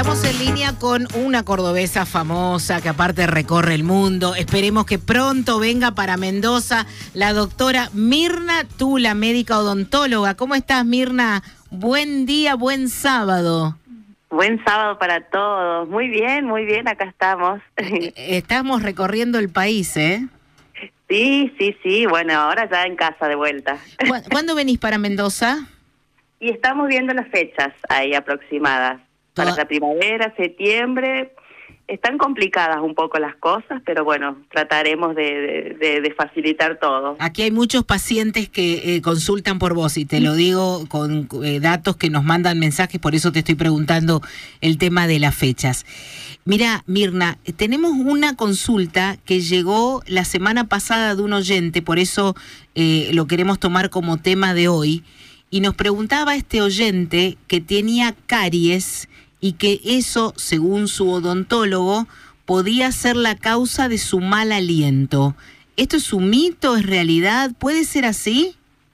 estamos en línea con una cordobesa famosa que aparte recorre el mundo. Esperemos que pronto venga para Mendoza la doctora Mirna Tula, médica odontóloga. ¿Cómo estás, Mirna? Buen día, buen sábado. Buen sábado para todos. Muy bien, acá estamos. Estamos recorriendo el país, ¿eh? Sí, bueno, ahora ya en casa de vuelta. ¿Cuándo venís para Mendoza? Y estamos viendo las fechas ahí aproximadas. Para la primavera, septiembre. Están complicadas un poco las cosas, pero bueno, trataremos de facilitar todo. Aquí hay muchos pacientes que consultan por vos, y te lo digo con datos que nos mandan mensajes, por eso te estoy preguntando el tema de las fechas. Mira, Mirna, tenemos una consulta que llegó la semana pasada de un oyente, por eso lo queremos tomar como tema de hoy, y nos preguntaba este oyente que tenía caries y que eso, según su odontólogo, podía ser la causa de su mal aliento. ¿Esto es un mito? ¿Es realidad? ¿Puede ser así?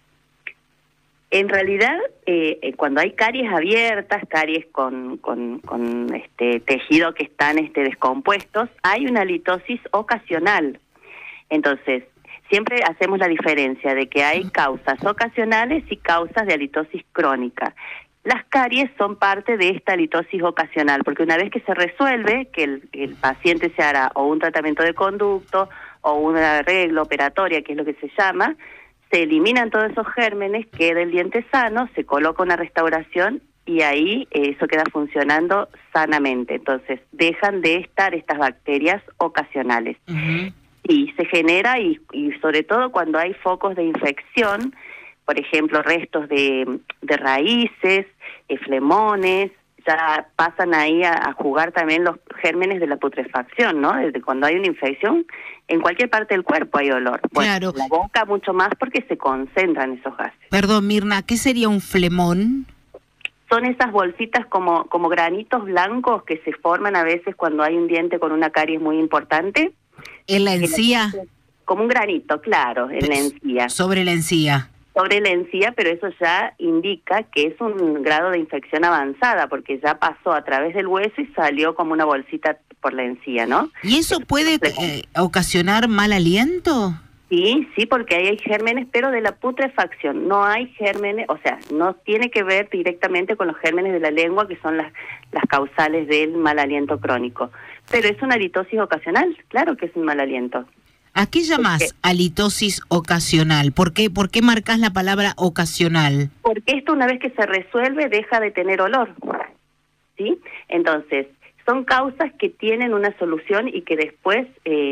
En realidad, cuando hay caries abiertas, caries con tejido que están descompuestos, hay una halitosis ocasional. Entonces, siempre hacemos la diferencia de que hay causas ocasionales y causas de halitosis crónica. Las caries son parte de esta halitosis ocasional, porque una vez que se resuelve, que el paciente se hará o un tratamiento de conducto o un arreglo operatoria, que es lo que se llama, se eliminan todos esos gérmenes, queda el diente sano, se coloca una restauración y ahí eso queda funcionando sanamente. Entonces, dejan de estar estas bacterias ocasionales. Uh-huh. Y se genera, y sobre todo cuando hay focos de infección, por ejemplo, restos de raíces, flemones, ya pasan ahí a jugar también los gérmenes de la putrefacción, ¿no? Desde cuando hay una infección, en cualquier parte del cuerpo hay olor. Bueno, claro. La boca mucho más porque se concentran esos gases. Perdón, Mirna, ¿qué sería un flemón? Son esas bolsitas como granitos blancos que se forman a veces cuando hay un diente con una caries muy importante. ¿En la encía? Como un granito, claro, en la encía. Sobre la encía. Sobre la encía, pero eso ya indica que es un grado de infección avanzada, porque ya pasó a través del hueso y salió como una bolsita por la encía, ¿no? ¿Y eso puede ocasionar mal aliento? Sí, porque ahí hay gérmenes, pero de la putrefacción. No hay gérmenes, o sea, no tiene que ver directamente con los gérmenes de la lengua, que son las causales del mal aliento crónico. Pero es una halitosis ocasional, claro que es un mal aliento. ¿A qué llamás halitosis ocasional? ¿Por qué marcás la palabra ocasional? Porque esto, una vez que se resuelve, deja de tener olor, ¿sí? Entonces, son causas que tienen una solución y que después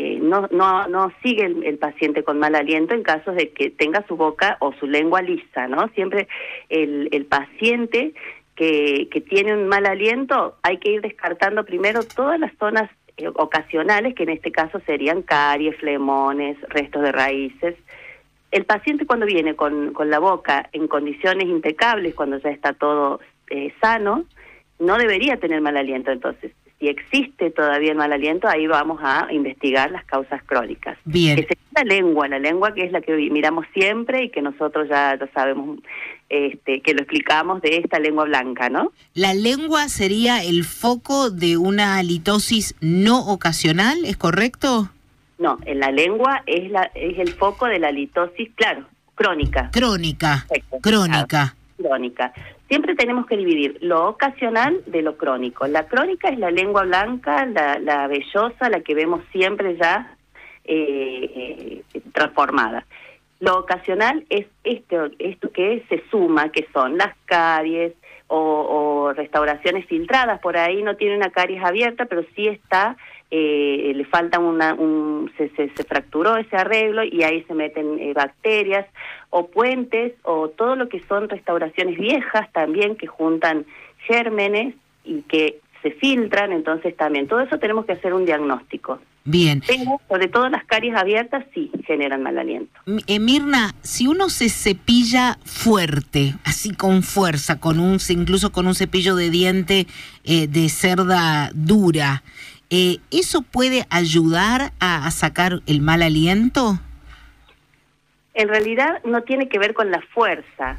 no sigue el paciente con mal aliento en caso de que tenga su boca o su lengua lisa, ¿no? Siempre el paciente que tiene un mal aliento, hay que ir descartando primero todas las zonas ocasionales, que en este caso serían caries, flemones, restos de raíces. El paciente, cuando viene con la boca en condiciones impecables, cuando ya está todo sano, no debería tener mal aliento. Entonces, si existe todavía el mal aliento, ahí vamos a investigar las causas crónicas. Bien. Que sería la lengua que es la que miramos siempre y que nosotros ya sabemos, que lo explicamos de esta lengua blanca, ¿no? La lengua sería el foco de una halitosis no ocasional, ¿es correcto? No, en la lengua es el foco de la halitosis, claro, crónica. Crónica. Siempre tenemos que dividir lo ocasional de lo crónico. La crónica es la lengua blanca, la vellosa, la que vemos siempre ya transformada. Lo ocasional es esto que se suma, que son las caries o restauraciones filtradas. Por ahí no tiene una caries abierta, pero sí está, le falta se fracturó ese arreglo y ahí se meten bacterias o puentes, o todo lo que son restauraciones viejas también que juntan gérmenes y que se filtran. Entonces también todo eso tenemos que hacer un diagnóstico. Bien. Pero sobre todo las caries abiertas sí generan mal aliento. Mirna, si uno se cepilla fuerte, así con fuerza, incluso con un cepillo de diente de cerda dura, ¿eso puede ayudar a sacar el mal aliento? En realidad no tiene que ver con la fuerza.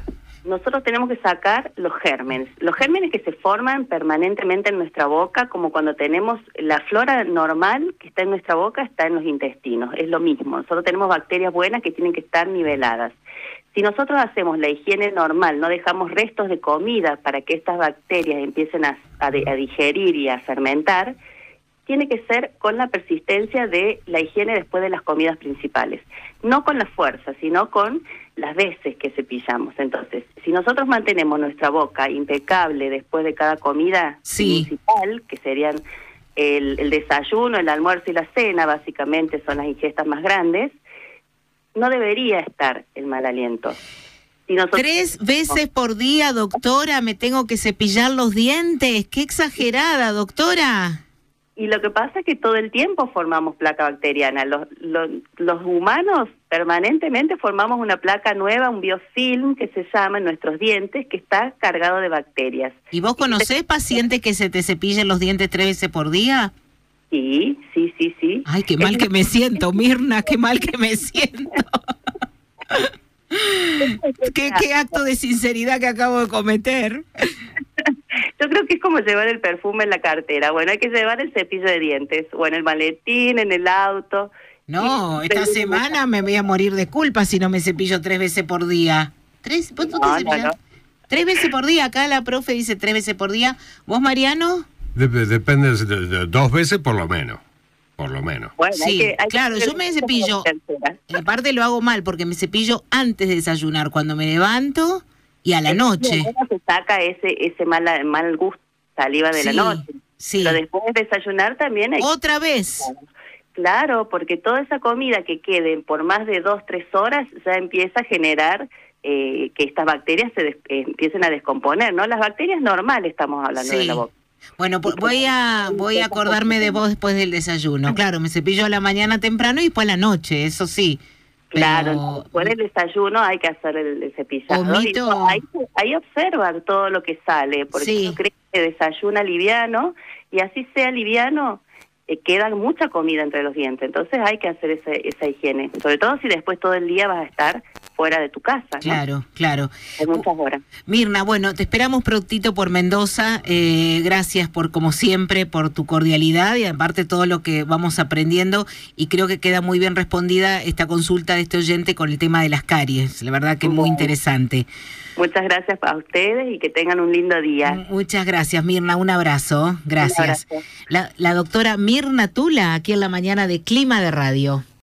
nosotros tenemos que sacar los gérmenes que se forman permanentemente en nuestra boca, como cuando tenemos la flora normal que está en nuestra boca, está en los intestinos, es lo mismo. Nosotros tenemos bacterias buenas que tienen que estar niveladas. Si nosotros hacemos la higiene normal, no dejamos restos de comida para que estas bacterias empiecen a digerir y a fermentar, tiene que ser con la persistencia de la higiene después de las comidas principales. No con la fuerza, sino con las veces que cepillamos. Entonces, si nosotros mantenemos nuestra boca impecable después de cada comida principal, que serían el desayuno, el almuerzo y la cena, básicamente son las ingestas más grandes, no debería estar el mal aliento. Si nosotros... 3 veces por día, doctora, me tengo que cepillar los dientes. ¡Qué exagerada, doctora! Y lo que pasa es que todo el tiempo formamos placa bacteriana. Los humanos permanentemente formamos una placa nueva, un biofilm que se llama en nuestros dientes, que está cargado de bacterias. ¿Y vos conocés pacientes que se te cepillen los dientes 3 veces por día? Sí. Ay, qué mal que me siento, Mirna, qué mal que me siento. ¿Qué acto de sinceridad que acabo de cometer? Yo creo que es como llevar el perfume en la cartera. Bueno, hay que llevar el cepillo de dientes, o en el maletín, en el auto. No, esta semana me voy a morir de culpa si no me cepillo 3 veces por día. ¿Vos tú te cepillas? No. 3 veces por día, acá la profe dice 3 veces por día. ¿Vos, Mariano? Depende, de 2 veces por lo menos. Por lo menos. Bueno, sí, claro, yo me cepillo. Aparte lo hago mal porque me cepillo antes de desayunar, cuando me levanto y a la noche. Se saca ese mal gusto, saliva de la noche. Sí. Pero después de desayunar también hay... ¿Otra vez? Claro, porque toda esa comida que quede por más de 2-3 horas ya empieza a generar que estas bacterias empiecen a descomponer, ¿no? Las bacterias normales estamos hablando de la boca. Bueno, voy a acordarme de vos después del desayuno. Claro, me cepillo a la mañana temprano y después a la noche, eso sí. Claro, después del desayuno hay que hacer el cepillado. Ahí observan todo lo que sale, porque uno cree que desayuna liviano, y así sea liviano, queda mucha comida entre los dientes. Entonces hay que hacer esa higiene, sobre todo si después todo el día vas a estar fuera de tu casa, ¿no? Claro. Hay muchas horas. Mirna, bueno, te esperamos prontito por Mendoza. Gracias como siempre, por tu cordialidad y aparte todo lo que vamos aprendiendo, y creo que queda muy bien respondida esta consulta de este oyente con el tema de las caries. La verdad que es muy interesante. Muchas gracias a ustedes y que tengan un lindo día. Muchas gracias, Mirna. Un abrazo. Gracias. Un abrazo. La doctora Mirna Tula, aquí en la mañana de Clima de Radio.